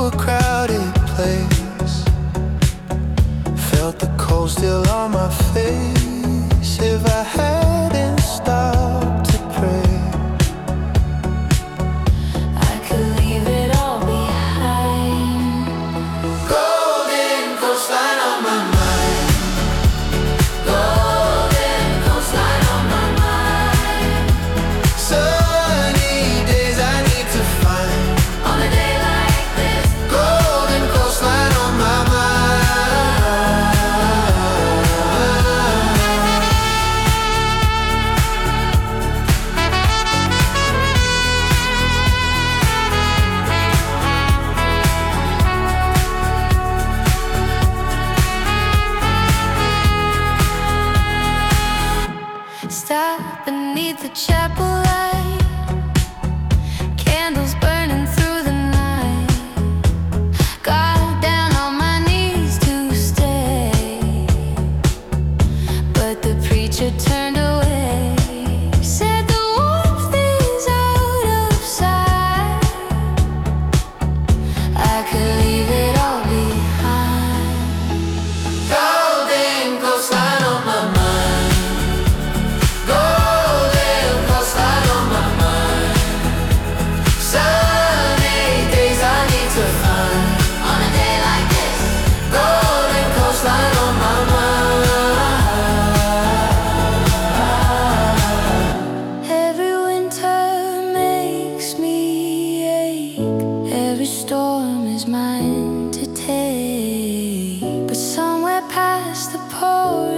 a crowded place, felt the cold still on my face. If I hadn't stopped to pray, I could leave it all behind. golden coastline on my mind, Golden coastline on my mind. sunny days I need to find, On a day like this, golden coastline on my mind. stop beneath the chapel light, candles burning through the night. Got down on my knees to stay, but the preacher turned away. Said the warmth is out of sight. I could leave it all behind. Golden coastline on my mind, golden coastline on my mind, sunny days I need to find, On a day like this, golden coastline on my mind. every winter makes me ache. Every storm is mine to take. But somewhere past the pouring